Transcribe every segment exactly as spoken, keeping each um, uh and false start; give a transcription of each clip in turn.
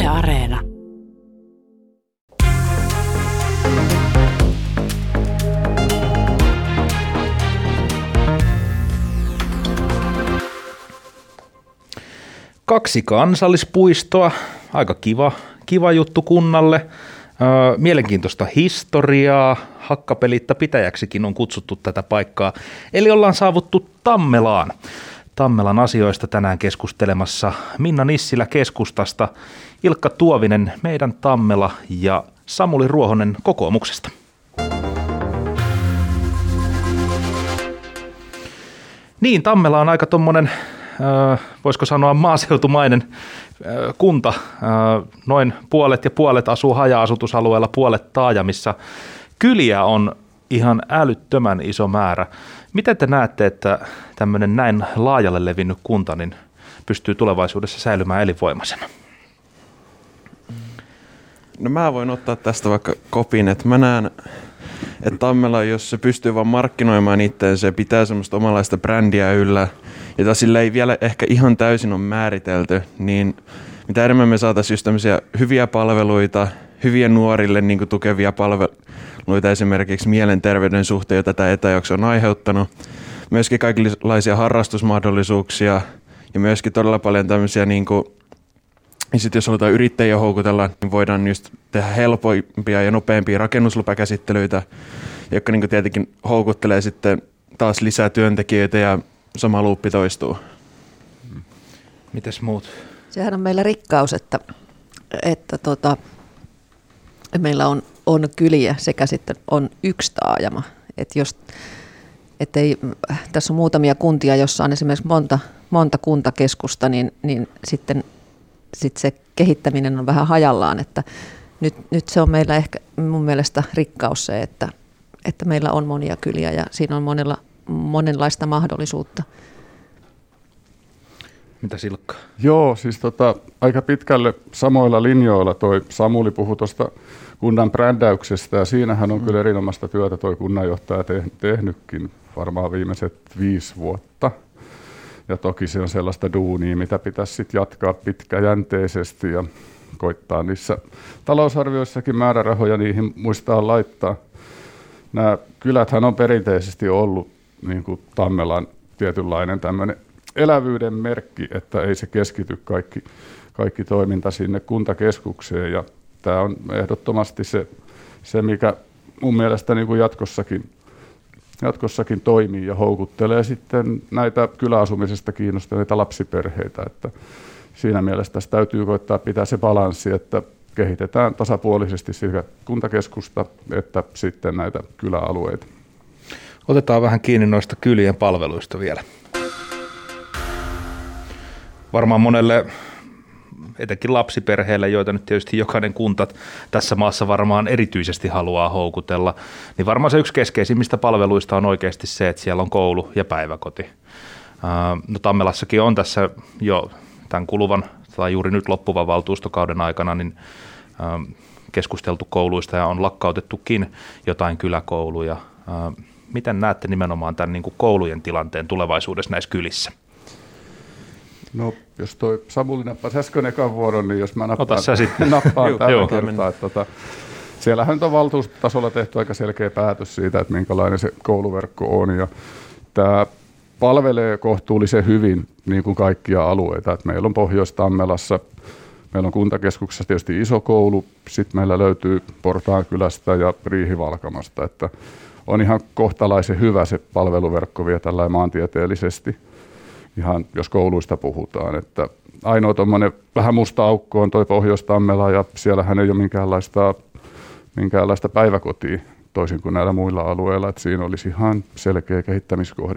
Yle Areena. Kaksi kansallispuistoa, aika kiva, kiva juttu kunnalle. Öö, mielenkiintoista historiaa, Hakkapelitta pitäjäksikin on kutsuttu tätä paikkaa. Eli ollaan saavuttu Tammelaan. Tammelan asioista tänään keskustelemassa Minna Nissilä keskustasta, Ilkka Tuovinen meidän Tammela ja Samuli Ruohonen kokoomuksesta. Niin, Tammela on aika tommonen, äh, voisiko sanoa maaseutumainen äh, kunta. Äh, noin puolet ja puolet asuu haja-asutusalueella, puolet taajamissa. Kyliä on ihan älyttömän iso määrä. Miten te näette, että tämmöinen näin laajalle levinnyt kunta niin pystyy tulevaisuudessa säilymään elinvoimaisena? No mä voin ottaa tästä vaikka kopin, että mä näen, että Tammela, jos se pystyy vaan markkinoimaan itseensä ja pitää semmoista omanlaista brändiä yllä, jota sillä ei vielä ehkä ihan täysin ole määritelty, niin mitä enemmän me saataisiin just tämmöisiä hyviä palveluita, hyviä nuorille niin kuin tukevia palveluita esimerkiksi mielenterveyden suhteen, jota tämä etäjakso on aiheuttanut, myöskin kaikenlaisia harrastusmahdollisuuksia ja myöskin todella paljon tämmöisiä, niin kuin, ja sitten jos halutaan yrittäjiä houkutella, niin voidaan just tehdä helpompia ja nopeampia rakennuslupakäsittelyitä, jotka niin kuin tietenkin houkuttelee sitten taas lisää työntekijöitä ja sama luuppi toistuu. Mites muut? Sehän on meillä rikkaus, että, että tota, meillä on, on kyliä sekä sitten on yksi taajama. Et jos, et ei, tässä on muutamia kuntia, jossa on esimerkiksi monta, monta kuntakeskusta, niin, niin sitten sit se kehittäminen on vähän hajallaan. Että nyt, nyt se on meillä ehkä mun mielestä rikkaus se, että, että meillä on monia kyliä ja siinä on monella, monenlaista mahdollisuutta. Mitä Silkka? Joo, siis tota, aika pitkälle samoilla linjoilla toi Samuli puhui tuosta kunnan brändäyksestä ja siinähän on mm. kyllä erinomaista työtä toi kunnanjohtaja te- tehnytkin varmaan viimeiset viisi vuotta. Ja toki se on sellaista duunia, mitä pitäisi sit jatkaa pitkäjänteisesti ja koittaa niissä talousarvioissakin määrärahoja niihin muistaa laittaa. Nämä kyläthän on perinteisesti ollut niin kuin Tammelan tietynlainen tämmöinen elävyyden merkki, että ei se keskity kaikki, kaikki toiminta sinne kuntakeskukseen. Ja tämä on ehdottomasti se, se mikä mun mielestä niin kuin jatkossakin, jatkossakin toimii ja houkuttelee sitten näitä kyläasumisesta kiinnostuneita lapsiperheitä. Että siinä mielessä tässä täytyy koittaa pitää se balanssi, että kehitetään tasapuolisesti sekä kuntakeskusta että sitten näitä kyläalueita. Otetaan vähän kiinni noista kylien palveluista vielä. Varmaan monelle, etenkin lapsiperheille, joita nyt tietysti jokainen kunta tässä maassa varmaan erityisesti haluaa houkutella, niin varmaan se yksi keskeisimmistä palveluista on oikeasti se, että siellä on koulu ja päiväkoti. No Tammelassakin on tässä jo tämän kuluvan tai juuri nyt loppuvan valtuustokauden aikana niin keskusteltu kouluista ja on lakkautettukin jotain kyläkouluja. Miten näette nimenomaan tämän niin kuin koulujen tilanteen tulevaisuudessa näissä kylissä? No, jos toi Samuli nappasi äsken ekan vuoron, niin jos mä nappaan, nappaan tällä kertaa. Että tota, siellähän on valtuustotasolla tehty aika selkeä päätös siitä, että minkälainen se kouluverkko on. Ja tämä palvelee kohtuullisen hyvin niin kuin kaikkia alueita. Että meillä on Pohjois-Tammelassa, meillä on kuntakeskuksessa tietysti iso koulu, sitten meillä löytyy Portaankylästä ja Riihivalkamasta. Että on ihan kohtalaisen hyvä se palveluverkko vielä tällä maantieteellisesti. Ihan jos kouluista puhutaan, että ainoa tuommoinen vähän musta aukko on toi Pohjois-Tammela ja siellähän ei ole minkäänlaista, minkäänlaista päiväkotia toisin kuin näillä muilla alueilla, että siinä olisi ihan selkeä kehittämiskohde.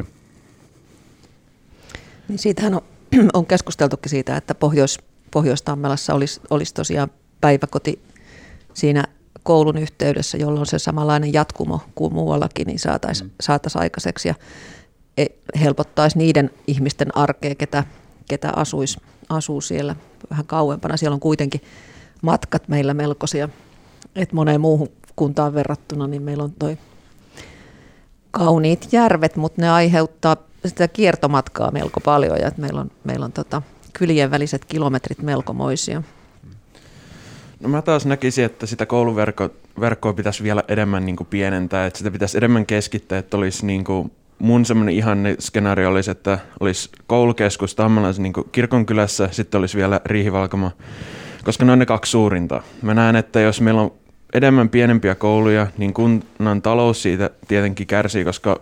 Niin siitähän on, on keskusteltukin siitä, että Pohjois, Pohjois-Tammelassa olisi, olisi tosiaan päiväkoti siinä koulun yhteydessä, jolloin se samanlainen jatkumo kuin muuallakin niin saataisiin saatais aikaiseksi ja helpottaisi niiden ihmisten arkea, ketä, ketä asuisi, asuu siellä vähän kauempana. Siellä on kuitenkin matkat meillä melkoisia, että moneen muuhun kuntaan verrattuna, niin meillä on toi kauniit järvet, mutta ne aiheuttaa sitä kiertomatkaa melko paljon ja että meillä on, meillä on tota, kylien väliset kilometrit melkomoisia. No mä taas näkisin, että sitä kouluverkkoa pitäisi vielä enemmän niin kuin pienentää, että sitä pitäisi enemmän keskittää, että olisi niin kuin, mun semmoinen ihanne skenaario olisi, että olisi koulukeskus Tammelansa niin kuin kirkonkylässä, sitten olisi vielä Riihivalkama, koska ne on ne kaksi suurinta. Mä näen, että jos meillä on enemmän pienempiä kouluja, niin kunnan talous siitä tietenkin kärsii, koska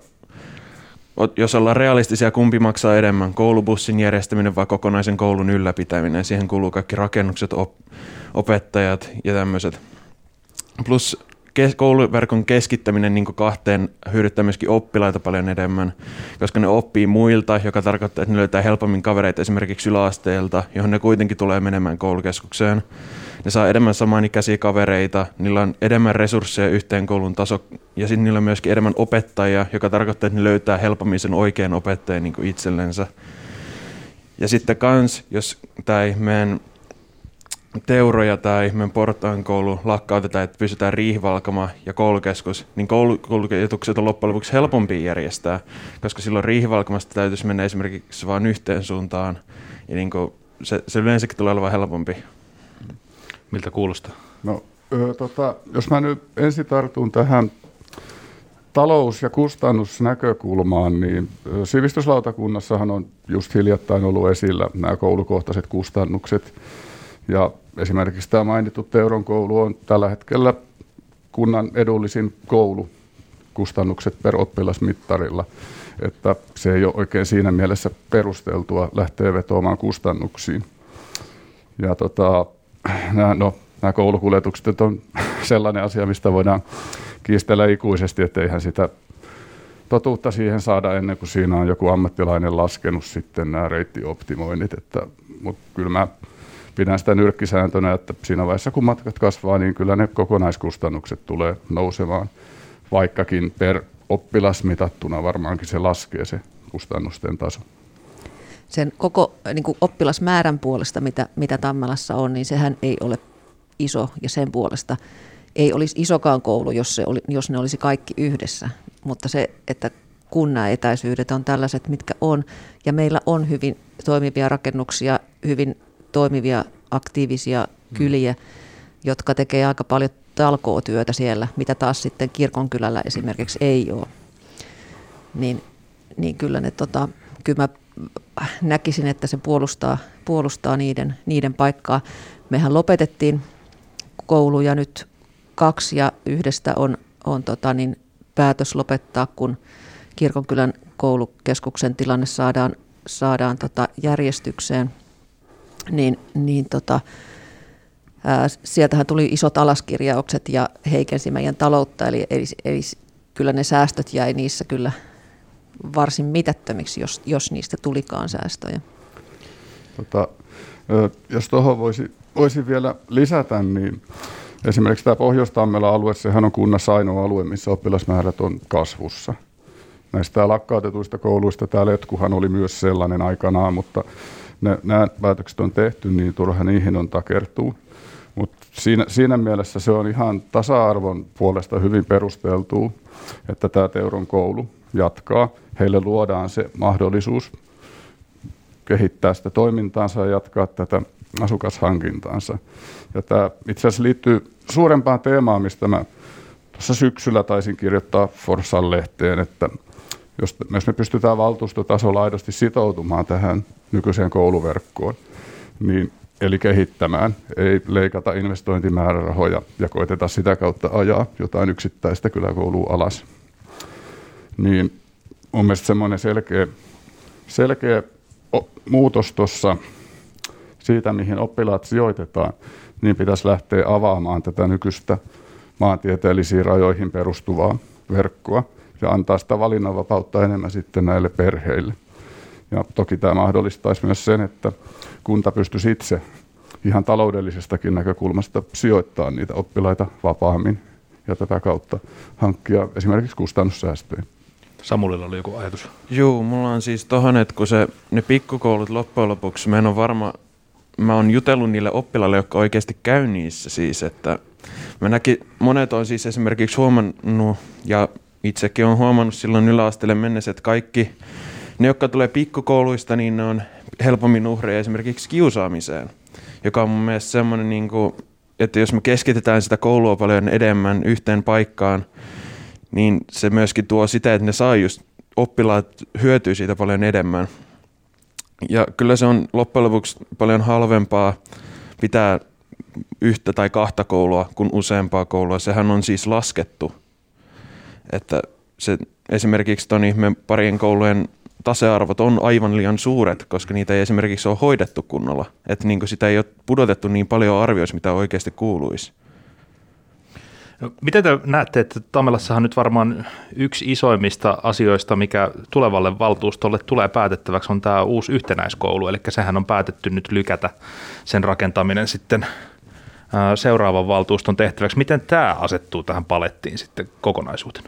jos ollaan realistisia, kumpi maksaa enemmän, koulubussin järjestäminen vai kokonaisen koulun ylläpitäminen. Siihen kuuluu kaikki rakennukset, op- opettajat ja tämmöiset. Plus kes- kouluverkon keskittäminen niin kuin kahteen hyödyttää myöskin oppilaita paljon enemmän, koska ne oppii muilta, joka tarkoittaa, että ne löytää helpommin kavereita esimerkiksi yläasteelta, johon ne kuitenkin tulee menemään koulukeskukseen. Ne saa enemmän samanikäisiä kavereita, niillä on enemmän resursseja yhteen koulun taso, ja sitten niillä on myöskin enemmän opettajia, joka tarkoittaa, että ne löytää helpommin sen oikean opettajan niin kuin itsellensä. Ja sitten kans, jos tai meidän Teuroja tai meidän Portaan koulu lakkautetaan, että pysytään Riihivalkama ja koulukeskus, niin koulukuljetukset on loppujen lopuksi helpompi järjestää, koska silloin Riihivalkamasta täytyisi mennä esimerkiksi vain yhteen suuntaan, ja niin kuin se, se yleensäkin tulee olemaan helpompi. Miltä kuulostaa? No, ö, tota, jos mä nyt ensin tartun tähän talous- ja kustannusnäkökulmaan, niin sivistyslautakunnassahan on just hiljattain ollut esillä nämä koulukohtaiset kustannukset. Ja esimerkiksi tämä mainittu Teuron koulu on tällä hetkellä kunnan edullisin koulu kustannukset per oppilasmittarilla. Että se ei ole oikein siinä mielessä perusteltua lähteä vetoamaan kustannuksiin. Ja tota, nämä, no, nämä koulukuljetukset on sellainen asia, mistä voidaan kiistellä ikuisesti, että eihän sitä totuutta siihen saada ennen kuin siinä on joku ammattilainen laskenut sitten nämä reittioptimoinnit. Että, mutta kyllä mä pidän sitä nyrkkisääntönä, että siinä vaiheessa kun matkat kasvaa, niin kyllä ne kokonaiskustannukset tulee nousemaan, vaikkakin per oppilas mitattuna varmaankin se laskee se kustannusten taso. Sen koko niin kuin oppilasmäärän puolesta, mitä, mitä Tammelassa on, niin sehän ei ole iso, ja sen puolesta ei olisi isokaan koulu, jos, se oli, jos ne olisi kaikki yhdessä. Mutta se, että kun nämä etäisyydet on tällaiset, mitkä on, ja meillä on hyvin toimivia rakennuksia, hyvin toimivia aktiivisia kyliä, jotka tekee aika paljon talkootyötä siellä, mitä taas sitten kirkonkylällä esimerkiksi ei ole. Niin, niin kyllä, ne, tota, kyllä mä näkisin, että se puolustaa, puolustaa niiden, niiden paikkaa. Mehän lopetettiin kouluja nyt kaksi ja yhdestä on, on tota, niin päätös lopettaa, kun kirkonkylän koulukeskuksen tilanne saadaan, saadaan tota järjestykseen. Niin, niin tota, ää, sieltähän tuli isot alaskirjaukset ja heikensi meidän taloutta, eli, eli, eli kyllä ne säästöt jäi niissä kyllä varsin mitättömiksi, jos, jos niistä tulikaan säästöjä. Tota, jos tuohon voisi, voisi vielä lisätä, niin esimerkiksi tämä Pohjois-Tammelan alue, sehän on kunnassa ainoa alue, missä oppilasmäärät on kasvussa. Näistä lakkautetuista kouluista tämä Letkuhan oli myös sellainen aikanaan, mutta ne, nämä päätökset on tehty, niin turha niihin on takertuu. Mutta siinä, siinä mielessä se on ihan tasa-arvon puolesta hyvin perusteltua, että tämä Teuron koulu jatkaa. Heille luodaan se mahdollisuus kehittää sitä toimintaansa ja jatkaa tätä asukashankintaansa. Ja tämä itse asiassa liittyy suurempaan teemaan, mistä mä tuossa syksyllä taisin kirjoittaa Forssan lehteen, että jos, jos me pystytään valtuustotasolla aidosti sitoutumaan tähän nykyiseen kouluverkkoon, niin, eli kehittämään, ei leikata investointimäärärahoja ja koeteta sitä kautta ajaa jotain yksittäistä kyläkoulua alas, niin mun mielestä semmoinen selkeä, selkeä muutos tuossa siitä, mihin oppilaat sijoitetaan, niin pitäisi lähteä avaamaan tätä nykyistä maantieteellisiin rajoihin perustuvaa verkkoa ja antaa sitä valinnanvapautta enemmän sitten näille perheille. Ja toki tämä mahdollistaisi myös sen, että kunta pystyisi itse ihan taloudellisestakin näkökulmasta sijoittaa niitä oppilaita vapaammin ja tätä kautta hankkia esimerkiksi kustannussäästöjä. Samulilla oli joku ajatus. Joo, mulla on siis tohon, että kun se, ne pikkukoulut loppujen lopuksi, mä en ole varma, mä oon jutellut niille oppilaille, jotka oikeasti käy niissä siis, että mä näkin, monet on siis esimerkiksi huomannut, ja itsekin on huomannut silloin yläasteelle mennessä, että kaikki ne, jotka tulee pikkukouluista, niin ne on helpommin uhreja esimerkiksi kiusaamiseen, joka on mun mielestä semmoinen niin kuin että jos me keskitetään sitä koulua paljon enemmän yhteen paikkaan, niin se myöskin tuo sitä, että ne saa just oppilaat hyötyy siitä paljon enemmän. Ja kyllä se on loppujen lopuksi paljon halvempaa pitää yhtä tai kahta koulua kuin useampaa koulua. Sehän on siis laskettu, että se, esimerkiksi ton ihmeen parien koulujen tasearvot on aivan liian suuret, koska niitä ei esimerkiksi ole hoidettu kunnolla. Että niin sitä ei ole pudotettu niin paljon arvioissa, mitä oikeasti kuuluisi. Miten te näette, että Tammelassahan nyt varmaan yksi isoimmista asioista, mikä tulevalle valtuustolle tulee päätettäväksi, on tämä uusi yhtenäiskoulu, eli sehän on päätetty nyt lykätä sen rakentaminen sitten seuraavan valtuuston tehtäväksi. Miten tämä asettuu tähän palettiin sitten kokonaisuutena?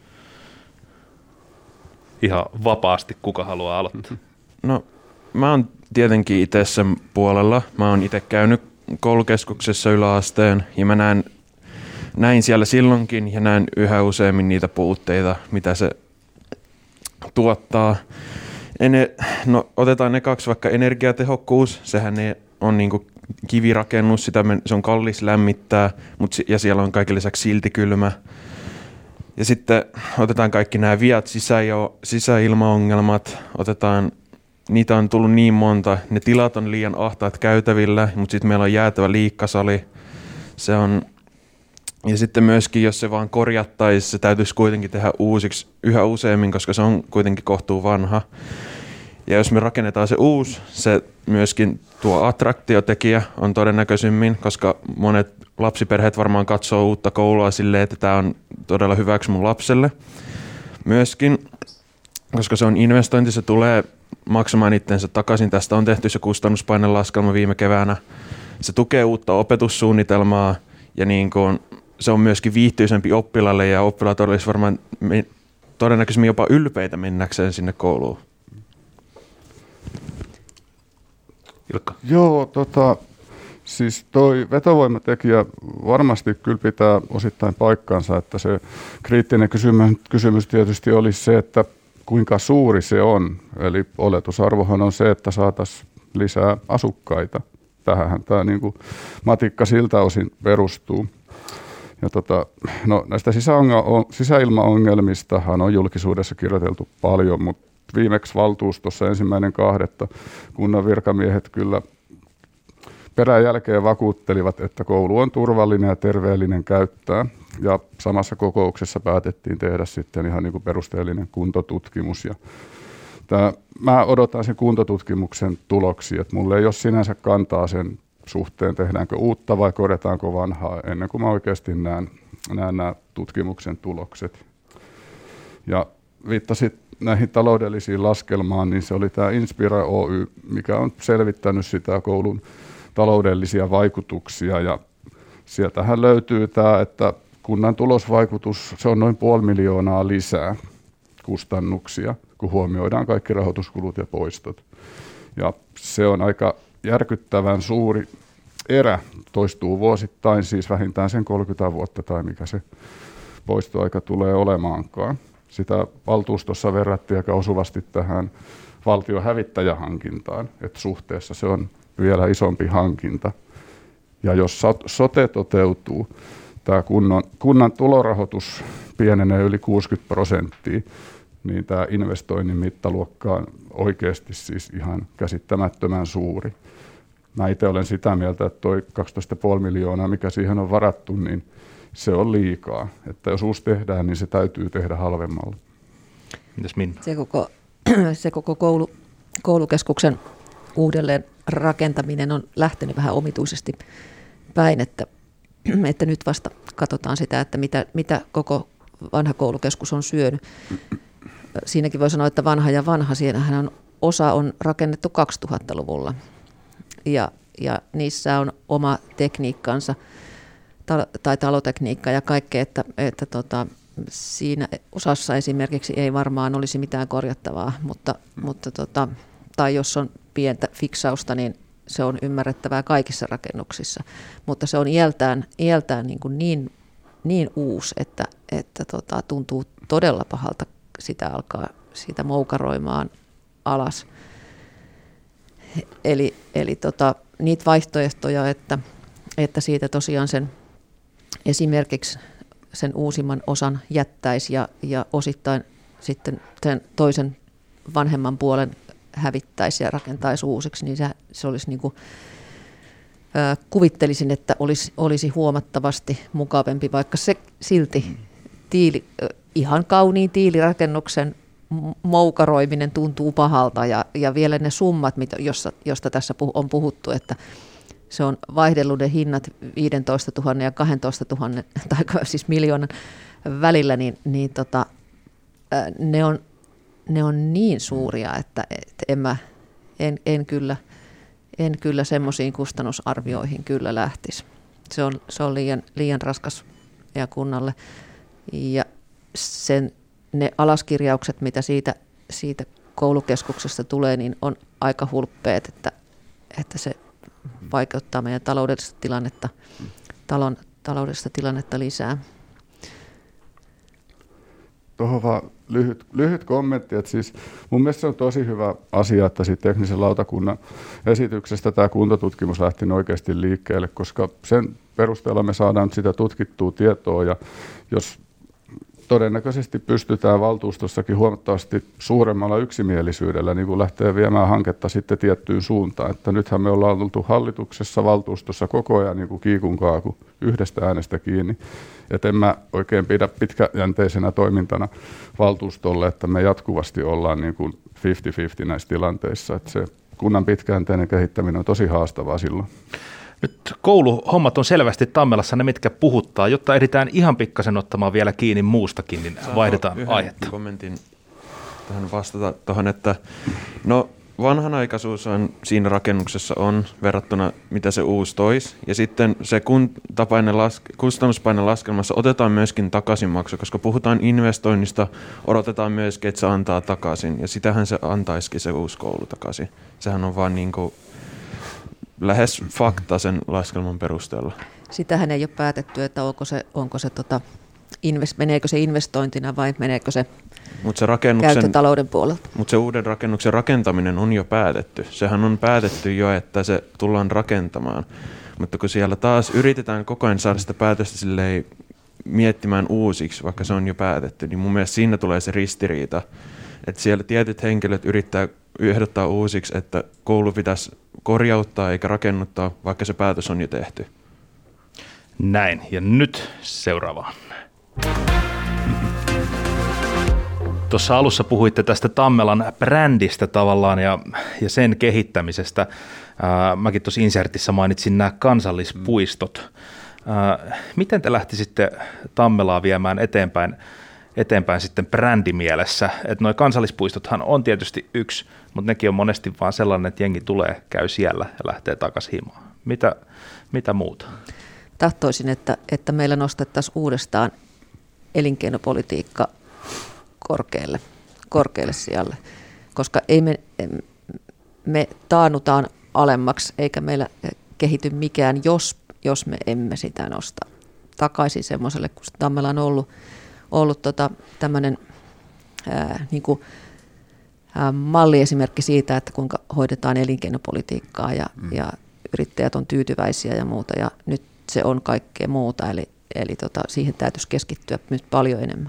Ihan vapaasti, kuka haluaa aloittaa? No, mä oon tietenkin itse sen puolella. Mä oon itse käynyt koulukeskuksessa yläasteen ja mä näen Näin siellä silloinkin ja näen yhä useammin niitä puutteita, mitä se tuottaa. Ene, no, otetaan ne kaksi, vaikka energiatehokkuus, sehän ei on niinku kivirakennus, sitä me, se on kallis lämmittää, mut, ja siellä on kaiken lisäksi silti kylmä. Ja sitten otetaan kaikki nämä viat sisäjo, sisäilmaongelmat, otetaan, niitä on tullut niin monta, ne tilat on liian ahtaat käytävillä, mutta sitten meillä on jäätävä liikkasali, se on. Ja sitten myöskin, jos se vaan korjattaisiin, se täytyisi kuitenkin tehdä uusiksi yhä useammin, koska se on kuitenkin kohtuu vanha. Ja jos me rakennetaan se uusi, se myöskin tuo attraktiotekijä on todennäköisimmin, koska monet lapsiperheet varmaan katsoo uutta koulua silleen, että tämä on todella hyväksi mun lapselle. Myöskin, koska se on investointi, se tulee maksamaan itsensä takaisin. Tästä on tehty se kustannuspainellaskelma viime keväänä. Se tukee uutta opetussuunnitelmaa ja niin kuin se on myöskin viihtyisempi oppilaille ja oppilaat olisi varmaan me, todennäköisesti jopa ylpeitä mennäkseen sinne kouluun. Ilkka. Joo, tota, siis toi vetovoimatekijä varmasti kyllä pitää osittain paikkansa, että se kriittinen kysymys, kysymys tietysti olisi se, että kuinka suuri se on. Eli oletusarvohan on se, että saataisiin lisää asukkaita. Tähänhän tämä niin kuin matikka siltä osin perustuu. Ja tota, no näistä sisäilmaongelmistahan on julkisuudessa kirjoiteltu paljon, mutta viimeksi valtuustossa ensimmäinen kahdetta kunnan virkamiehet kyllä perän jälkeen vakuuttelivat, että koulu on turvallinen ja terveellinen käyttää. Ja samassa kokouksessa päätettiin tehdä sitten ihan niin kuin perusteellinen kuntotutkimus. Ja tää, mä odotan sen kuntotutkimuksen tuloksia, että mulle ei ole sinänsä kantaa sen suhteen, tehdäänkö uutta vai korjataanko vanhaa, ennen kuin mä oikeasti näen, näen nämä tutkimuksen tulokset. Ja viittasit näihin taloudellisiin laskelmaan, niin se oli tämä Inspira Oy, mikä on selvittänyt sitä koulun taloudellisia vaikutuksia. Ja sieltähän löytyy tämä, että kunnan tulosvaikutus, se on noin puoli miljoonaa lisää kustannuksia, kun huomioidaan kaikki rahoituskulut ja poistot. Ja se on aika järkyttävän suuri erä, toistuu vuosittain, siis vähintään sen kolmekymmentä vuotta tai mikä se poistoaika tulee olemaankaan. Sitä valtuustossa verrattiin aika osuvasti tähän valtion hävittäjähankintaan, että suhteessa se on vielä isompi hankinta. Ja jos sote toteutuu, tämä kunnan, kunnan tulorahoitus pienenee yli kuusikymmentä prosenttia, niin tämä investoinnin mittaluokka on oikeasti siis ihan käsittämättömän suuri. Mä itse olen sitä mieltä, että tuo kaksitoista pilkku viisi miljoonaa, mikä siihen on varattu, niin se on liikaa. Että jos uusi tehdään, niin se täytyy tehdä halvemmalla. Mitäs Minna? Se koko, se koko koulu, koulukeskuksen uudelleen rakentaminen on lähtenyt vähän omituisesti päin, että, että nyt vasta katsotaan sitä, että mitä, mitä koko vanha koulukeskus on syönyt. Siinäkin voi sanoa, että vanha ja vanha, siinähän on, osa on rakennettu kaksituhattaluvulla ja, ja niissä on oma tekniikkansa ta, tai talotekniikka ja kaikkea, että, että tota, siinä osassa esimerkiksi ei varmaan olisi mitään korjattavaa, mutta, mutta tota, tai jos on pientä fiksausta, niin se on ymmärrettävää kaikissa rakennuksissa, mutta se on iältään, iältään niin, kuin niin, niin uusi, että, että tota, tuntuu todella pahalta sitä alkaa siitä moukaroimaan alas. Eli, eli tota, niitä vaihtoehtoja, että, että siitä tosiaan sen esimerkiksi sen uusimman osan jättäisi ja, ja osittain sitten sen toisen vanhemman puolen hävittäisi ja rakentaisi uusiksi, niin se, se olisi niin kuin, ää, kuvittelisin, että olisi, olisi huomattavasti mukavampi, vaikka se silti tiili, ihan kauniin tiilirakennuksen moukaroiminen tuntuu pahalta ja, ja vielä ne summat, mitä, jossa, josta tässä on puhuttu, että se on vaihdellut ne hinnat viisitoistatuhatta ja kaksitoistatuhatta tai siis miljoonan välillä, niin, niin tota, ne, on, ne on niin suuria, että, että en, mä, en, en kyllä, en kyllä semmoisiin kustannusarvioihin kyllä lähtisi. Se on, se on liian, liian raskas ja kunnalle. Ja sen, ne alaskirjaukset, mitä siitä, siitä koulukeskuksesta tulee, niin on aika hulppeet, että, että se vaikeuttaa meidän taloudellista tilannetta, talon taloudellista tilannetta lisää. Tuohon vaan lyhyt, lyhyt kommentti, että siis mun mielestä se on tosi hyvä asia, että siitä teknisen lautakunnan esityksestä tämä kuntotutkimus lähti oikeasti liikkeelle, koska sen perusteella me saadaan sitä tutkittua tietoa ja jos todennäköisesti pystytään valtuustossakin huomattavasti suuremmalla yksimielisyydellä niin kuin lähtee viemään hanketta sitten tiettyyn suuntaan. Että nythän me ollaan oltu hallituksessa, valtuustossa koko ajan niin kuin kiikun kaaku yhdestä äänestä kiinni. Et en mä oikein pidä pitkäjänteisenä toimintana valtuustolle, että me jatkuvasti ollaan niin kuin viisikymmentä viisikymmentä näissä tilanteissa. Että se kunnan pitkäjänteinen kehittäminen on tosi haastavaa silloin. Nyt kouluhommat on selvästi Tammelassa ne, mitkä puhuttaa. Jotta ehditään ihan pikkasen ottamaan vielä kiinni muustakin, niin Saanko vaihdetaan yhden aihetta. Kommentin tähän vastata tuohon, että no vanhanaikaisuus on siinä rakennuksessa on verrattuna mitä se uusi toisi. Ja sitten se kustannuspaine laskelmassa otetaan myöskin takaisinmaksu, koska puhutaan investoinnista, odotetaan myöskin, että se antaa takaisin. Ja sitähän se antaisikin se uusi koulu takaisin. Sehän on vaan niin kuin lähes fakta sen laskelman perusteella. Sitähän ei ole päätetty, että onko se, onko se tota, invest, meneekö se investointina vai meneekö se, Mut se rakennuksen, käyttötalouden puolelta. Mutta se uuden rakennuksen rakentaminen on jo päätetty. Sehän on päätetty jo, että se tullaan rakentamaan. Mutta kun siellä taas yritetään koko ajan saada sitä päätöstä silleen miettimään uusiksi, vaikka se on jo päätetty, niin mun mielestä siinä tulee se ristiriita, että siellä tietyt henkilöt yrittää ehdottaa uusiksi, että koulu pitäisi korjauttaa eikä rakennuttaa, vaikka se päätös on jo tehty. Näin, ja nyt seuraavaan. Tuossa alussa puhuitte tästä Tammelan brändistä tavallaan ja, ja sen kehittämisestä. Ää, mäkin tuossa insertissä mainitsin nämä kansallispuistot. Ää, miten te lähtisitte Tammelaa viemään eteenpäin, eteenpäin sitten brändimielessä? Että nuo kansallispuistothan on tietysti yksi, mutta nekin on monesti vaan sellainen, että jengi tulee, käy siellä ja lähtee takaisin himaan. Mitä, mitä muuta? Tahtoisin, että, että meillä nostettaisiin uudestaan elinkeinopolitiikka korkealle, korkealle sijalle, koska ei me, me taannutaan alemmaksi eikä meillä kehity mikään, jos, jos me emme sitä nosta takaisin semmoiselle, kun Tammela on ollut, ollut tota, tämmöinen ää, niin kuin, ää, malliesimerkki siitä, että kuinka hoidetaan elinkeinopolitiikkaa ja, mm. ja yrittäjät on tyytyväisiä ja muuta, ja nyt se on kaikkea muuta, eli, eli tota, siihen täytyisi keskittyä nyt paljon enemmän.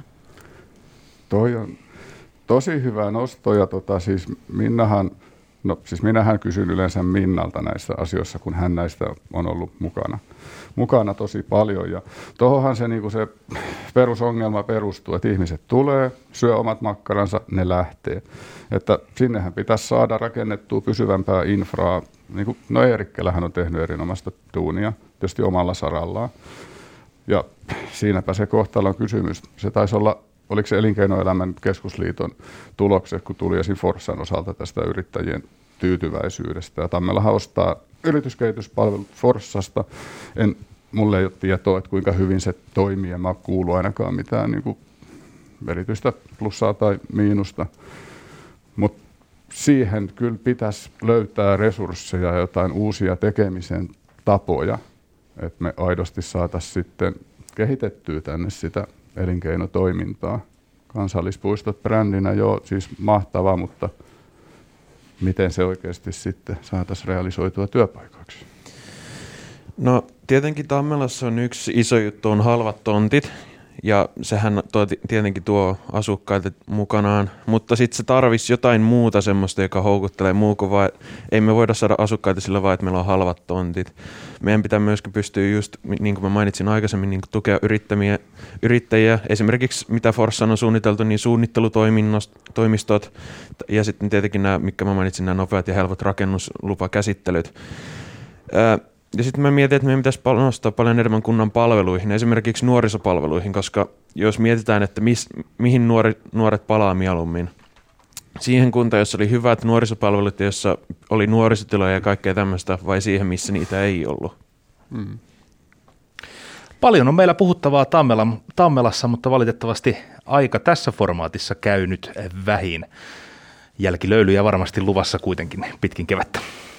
Toi on tosi hyvä nosto ja tota, siis Minnahan, no siis minähän kysyn yleensä Minnalta näistä asioissa, kun hän näistä on ollut mukana, mukana tosi paljon ja tuohonhan se, niinku se perusongelma perustuu, että ihmiset tulee, syö omat makkaransa, ne lähtee. Että sinnehän pitäisi saada rakennettua pysyvämpää infraa, niin kuin, no Eerikkelähän on tehnyt erinomaista duunia, tietysti omalla sarallaan ja siinäpä se kohtalon kysymys, se taisi olla. Oliko se Elinkeinoelämän keskusliiton tulokset, kun tuli esim. Forssan osalta tästä yrittäjien tyytyväisyydestä. Ja Tammelahan ostaa yrityskehityspalvelut Forssasta. En, mulle ei ole tietoa, että kuinka hyvin se toimii. En mä ole kuullut ainakaan mitään niin kuin erityistä plussaa tai miinusta. Mutta siihen kyllä pitäisi löytää resursseja ja jotain uusia tekemisen tapoja, että me aidosti saataisiin sitten kehitettyä tänne sitä elinkeinotoimintaa. Kansallispuistot brändinä joo, siis mahtavaa, mutta miten se oikeasti sitten saataisiin realisoitua työpaikoiksi? No tietenkin Tammelassa on yksi iso juttu on halvat tontit ja sehän tuo, tietenkin tuo asukkailta mukanaan, mutta sitten se tarvisi jotain muuta semmoista, joka houkuttelee muu kuin vaan, ei me voida saada asukkaita sillä vaan, että meillä on halvat tontit. Meidän pitää myöskin pystyä just, niin kuin mä mainitsin aikaisemmin, niin tukea yrittäjiä. Esimerkiksi mitä Forssan on suunniteltu, niin suunnittelutoimistot ja sitten tietenkin nämä, mitkä mä mainitsin, nämä nopeat ja helpot rakennuslupakäsittelyt. Ää, Ja sitten mä mietin, että meidän pitäisi panostaa paljon enemmän kunnan palveluihin, esimerkiksi nuorisopalveluihin, koska jos mietitään, että mis, mihin nuori, nuoret palaa mieluummin, siihen kuntaan, jossa oli hyvät nuorisopalvelut, jossa oli nuorisotiloja ja kaikkea tämmöistä, vai siihen, missä niitä ei ollut? Hmm. Paljon on meillä puhuttavaa Tammela, Tammelassa, mutta valitettavasti aika tässä formaatissa käynyt vähin. Jälkilöylyjä varmasti luvassa kuitenkin pitkin kevättä.